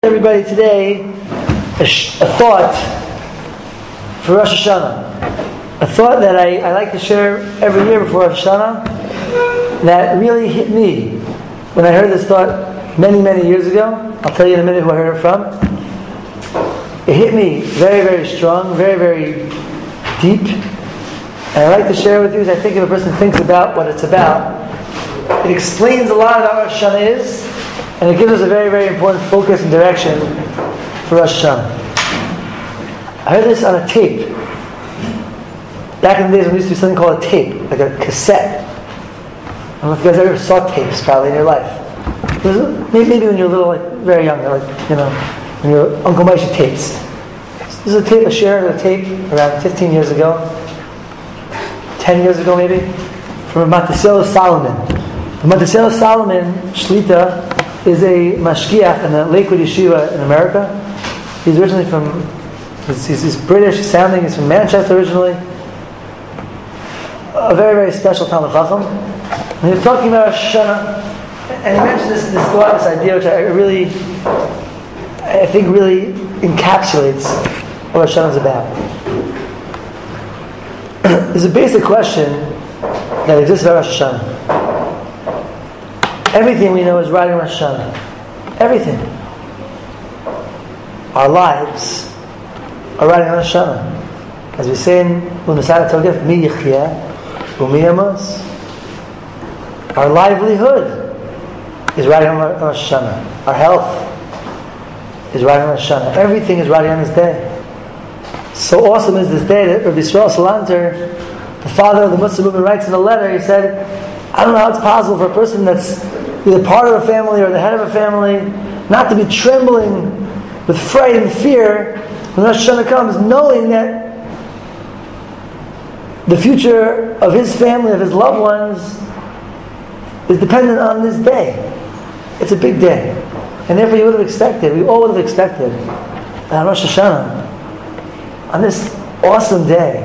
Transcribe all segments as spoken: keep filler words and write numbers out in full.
Everybody today a, sh- a thought for Rosh Hashanah, a thought that I, I like to share every year before Rosh Hashanah that really hit me when I heard this thought many many years ago. I'll tell you in a minute who I heard it from. It hit me very very strong, very very deep, and I like to share with you because I think if a person thinks about what it's about, it explains a lot about what Rosh Hashanah is. And it gives us a very, very important focus and direction for Rosh Hashanah. I heard this on a tape. Back in the days when we used to do something called a tape, like a cassette. I don't know if you guys ever saw tapes probably in your life. Maybe, maybe when you're little, like very young, like, you know, when your Uncle Moshe tapes. This is a tape, I shared a tape around fifteen years ago, ten years ago maybe, from Matisyahu Salomon. Matisyahu Salomon, Shlita, is a mashgiach in the Lakewood Yeshiva in America. He's originally from, he's, he's, he's British sounding, he's from Manchester originally. A very, very special Talmid Chacham. And he was talking about Rosh Hashanah, and he mentioned this, this thought, this idea, which I really, I think really encapsulates what Rosh Hashanah is about. There's a basic question that exists about Rosh Hashanah. Everything we know is riding Rosh Hashanah. Everything. Our lives are riding on Rosh Hashanah. As we say in U'Nesada Togef, Mi Yichyeh U'mi Yamos. Our livelihood is riding on Rosh Hashanah. Our health is riding on Rosh Hashanah. Everything is riding on this day. So awesome is this day that Rabbi Yisrael Salanter, the father of the Muslim movement, writes in a letter. He said, I don't know how it's possible for a person that's either part of a family or the head of a family not to be trembling with fright and fear when Rosh Hashanah comes, knowing that the future of his family, of his loved ones, is dependent on this day. It's a big day. And therefore you would have expected, we all would have expected, that on Rosh Hashanah, on this awesome day,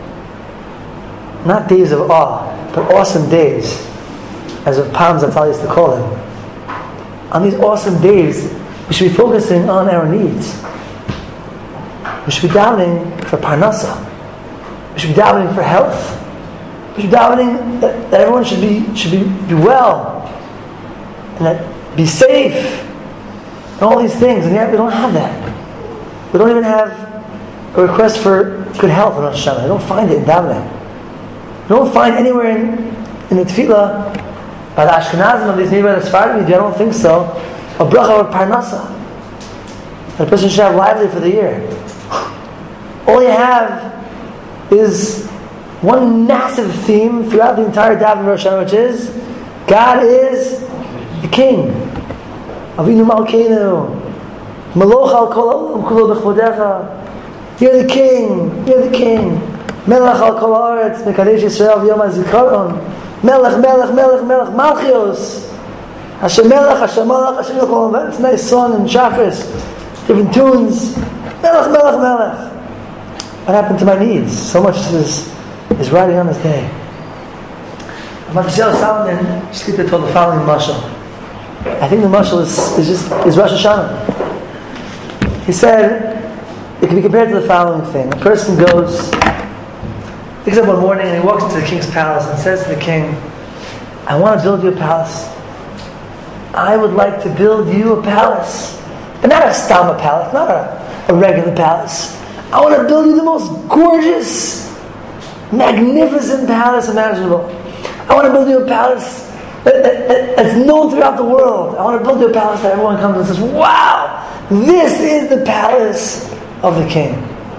not days of awe, but awesome days, as of Palm Zatzal used to call them. On these awesome days, we should be focusing on our needs. We should be davening for parnasa. We should be davening for health. We should be davening that, that everyone should be should be, be well, and that be safe, and all these things. And yet we don't have that. We don't even have a request for good health on Rosh Hashanah. I don't find it in davening. You don't find anywhere in, in the tefillah by the Ashkenazim of these maybe by the Sephardim, I don't think so, a bracha or parnasa. That a person should have lively for the year. All you have is one massive theme throughout the entire Daven Rosh Hashanah, which is God is the King. Avinu Malkeinu, Maloch al kol ha'olam kulo b'chvodecha. You're the King. You're the King. Melech al kol ha'aretz, Mekadesh Yisrael v'yom ha'zikaron. Melech, Melech, Melech, Melech, Malchios. Hashem Melech, Hashem Malach, Hashem Melech. It's a nice song in Shachris, different tunes. Melech, Melech, Melech. What happened to my needs? So much is is riding on this day. Matisyahu Salomon Shlita told the following mashal. I think the mashal is, is just is Rosh Hashanah. He said it can be compared to the following thing. A person goes, wakes up one morning and he walks into the king's palace and says to the king, I want to build you a palace. I would like to build you a palace. And not a stama palace, not a, a regular palace. I want to build you the most gorgeous, magnificent palace imaginable. I want to build you a palace that, that, that, that's known throughout the world. I want to build you a palace that everyone comes and says, wow, this is the palace of the king.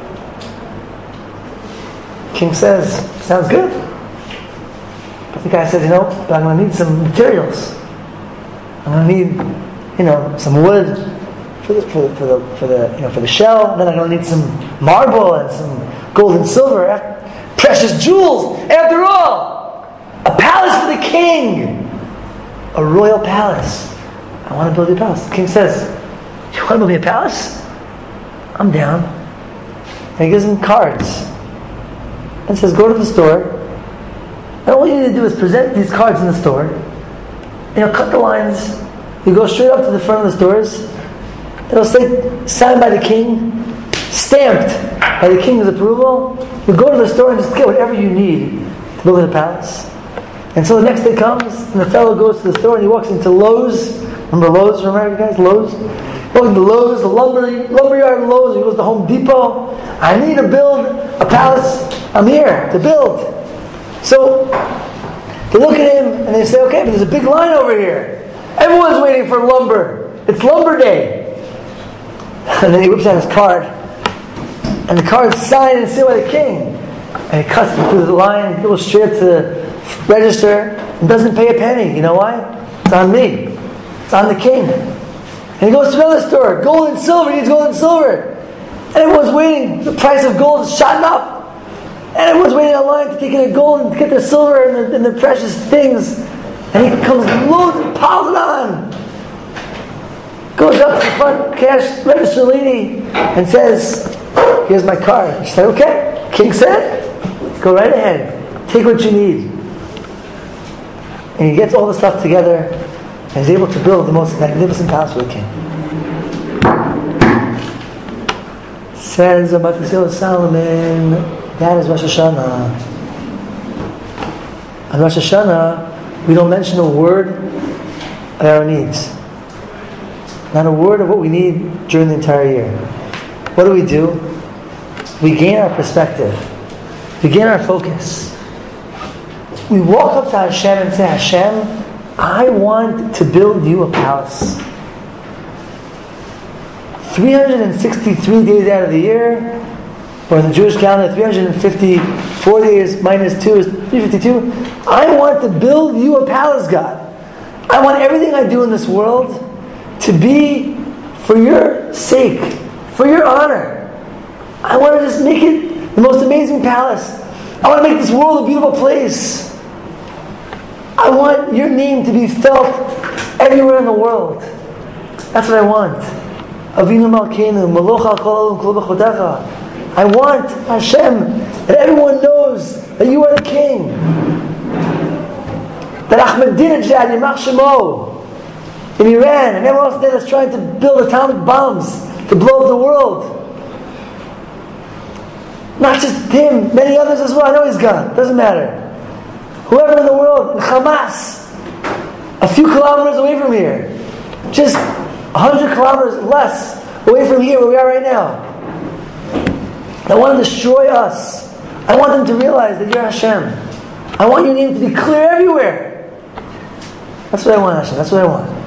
King says, sounds good. But the guy says, you know, but I'm going to need some materials. I'm going to need, you know, some wood for the for the for the, for the you know for the shell. Then I'm going to need some marble and some gold and silver, precious jewels. After all, a palace for the king, a royal palace. I want to build you a palace. The king says, you want to build me a palace? I'm down. And he gives him cards. And says, go to the store, and all you need to do is present these cards in the store, and you'll cut the lines, you go straight up to the front of the stores, It'll say, signed by the king, stamped by the king's approval. You go to the store and just get whatever you need to build a palace. And so the next day comes, and the fellow goes to the store and he walks into Lowe's. Remember Lowe's, remember guys? Lowe's? Walks into Lowe's, the lumber, lumber yard in Lowe's. He goes to Home Depot. I need to build a palace. I'm here to build. So they look at him and they say, okay, but there's a big line over here. Everyone's waiting for lumber. It's lumber day. And then he whips out his card. And the card's signed and sealed by the king. And he cuts through the line, goes straight to the register, and doesn't pay a penny. You know why? It's on me. It's on the king. And he goes to another store. Gold and silver. He needs gold and silver. And everyone's waiting. The price of gold is shot up. And everyone's waiting online to take in the gold and get their silver and the, and the precious things. And he comes loads and piles it on. Goes up to the front cash register lady and says, here's my card. She said, okay. King said, go right ahead. Take what you need. And he gets all the stuff together and is able to build the most magnificent palace for the king. Says about the seal of Solomon, that is Rosh Hashanah. On Rosh Hashanah, we don't mention a word of our needs. Not a word of what we need during the entire year. What do we do? We gain our perspective. We gain our focus. We walk up to Hashem and say, Hashem, I want to build you a palace. three hundred sixty-three days out of the year, or in the Jewish calendar, three hundred fifty-four days minus two is three hundred fifty-two. I want to build you a palace, God. I want everything I do in this world to be for your sake, for your honor. I want to just make it the most amazing palace. I want to make this world a beautiful place. I want your name to be felt everywhere in the world. That's what I want. Avinu Malkeinu, Maloch al kol kol b'chodecha. I want, Hashem, that everyone knows that you are the king. That Ahmadinejad, Yimach Shemo, in Iran, and everyone else there that's trying to build atomic bombs to blow up the world. Not just him, many others as well. I know he's gone. Doesn't matter. Whoever in the world, in Hamas, a few kilometers away from here, just a hundred kilometers less away from here where we are right now, that want to destroy us. I want them to realize that you're Hashem. I want your name to be clear everywhere. That's what I want, Hashem. That's what I want.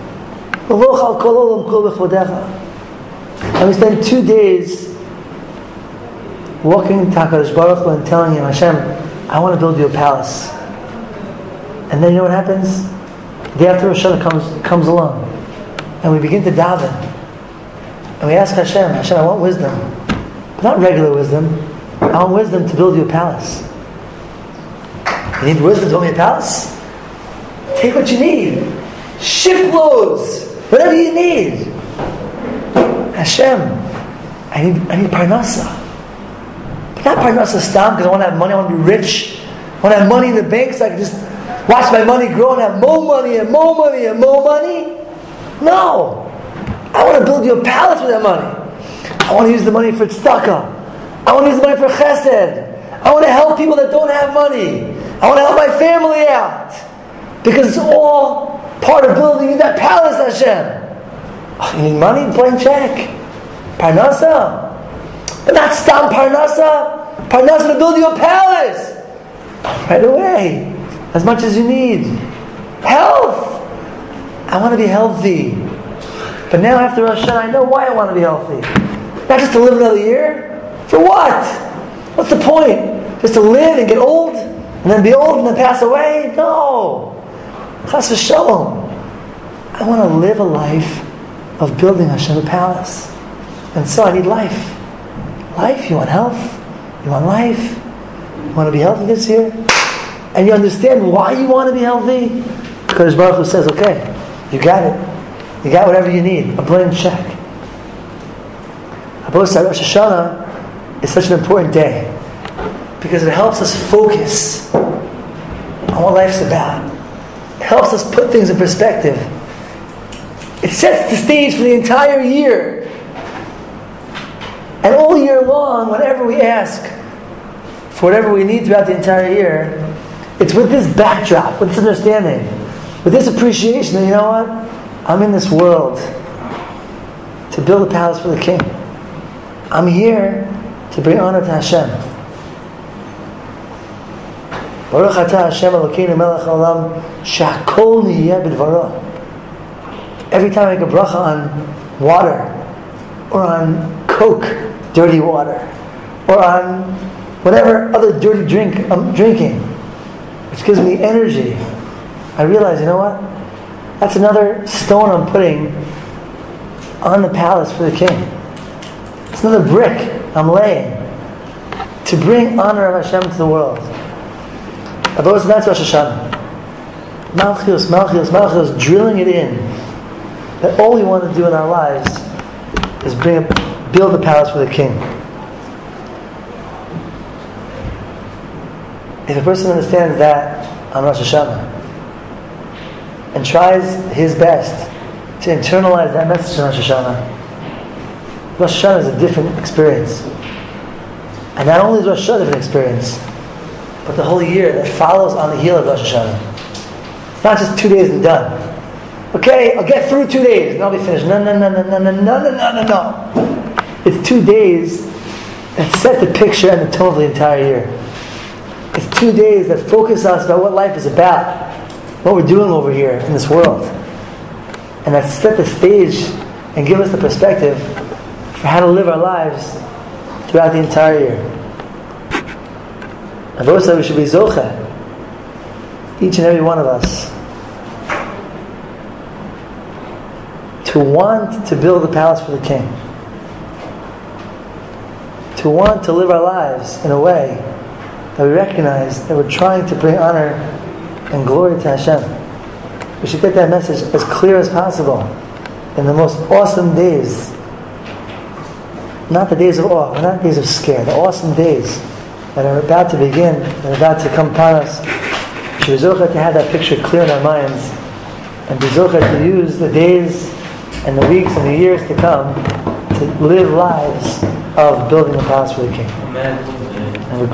And we spend two days walking to HaKadosh Baruch Hu and telling him, Hashem, I want to build you a palace. And then you know what happens? The day after Rosh Hashanah comes, comes along. And we begin to daven. And we ask Hashem, Hashem, I want wisdom. But not regular wisdom. I want wisdom to build you a palace. You need wisdom to build me a palace? Take what you need. Shiploads. Whatever you need. Hashem, I need I need parnasa. But not parnasa stam because I want to have money, I want to be rich. I want to have money in the bank so I can just watch my money grow and have more money and more money and more money. No. I want to build you a palace with that money. I want to use the money for tzedakah. I want to use the money for chesed. I want to help people that don't have money. I want to help my family out. Because it's all part of building you that palace, Hashem. Oh, you need money? Blank check. Parnasa. But not stop parnasa. Parnasa to build you a palace. Right away. As much as you need. Health. I want to be healthy. But now after Rosh Hashanah, I know why I want to be healthy. Not just to live another year. For what? What's the point? Just to live and get old? And then be old and then pass away? No. Chas v'shalom. I want to live a life of building Hashem a palace. And so I need life. Life, you want health? You want life? You want to be healthy this year? And you understand why you want to be healthy? Because Baruch Hu says, okay, you got it. You got whatever you need. A blank check. Rosh Hashanah is such an important day because it helps us focus on what life's about. It helps us put things in perspective. It sets the stage for the entire year along, whenever we ask for whatever we need throughout the entire year, it's with this backdrop, with this understanding, with this appreciation that, you know what? I'm in this world to build a palace for the King. I'm here to bring honor to Hashem. Baruch atah Hashem Elokeinu melech haolam she'hakol niyeh b'dvaro. Every time I make a bracha on water, or on Coke, dirty water, or on whatever other dirty drink I'm drinking, which gives me energy, I realize, you know what? That's another stone I'm putting on the palace for the King. It's another brick I'm laying to bring honor of Hashem to the world. Abos, that's Rosh Hashanah. Malchus, Malchus, Malchus, drilling it in that all we want to do in our lives is bring a, build a palace for the King. If a person understands that on Rosh Hashanah and tries his best to internalize that message in Rosh Hashanah, Rosh Hashanah is a different experience. And not only is Rosh Hashanah a different experience, but the whole year that follows on the heel of Rosh Hashanah. It's not just two days and done. Okay, I'll get through two days and I'll be finished. No, no, no, no, no, no, no, no, no, no. It's two days that set the picture and the tone of the entire year. It's two days that focus us about what life is about, what we're doing over here in this world, and that set the stage and give us the perspective for how to live our lives throughout the entire year. I've always said we should be zocheh, each and every one of us, to want to build a palace for the King, to want to live our lives in a way that we recognize that we're trying to bring honor and glory to Hashem. We should get that message as clear as possible in the most awesome days. Not the days of awe, not days of scare, the awesome days that are about to begin, that are about to come upon us. We should be zocheh to have that picture clear in our minds, and be zocheh to use the days and the weeks and the years to come to live lives of building a palace for the King. Amen.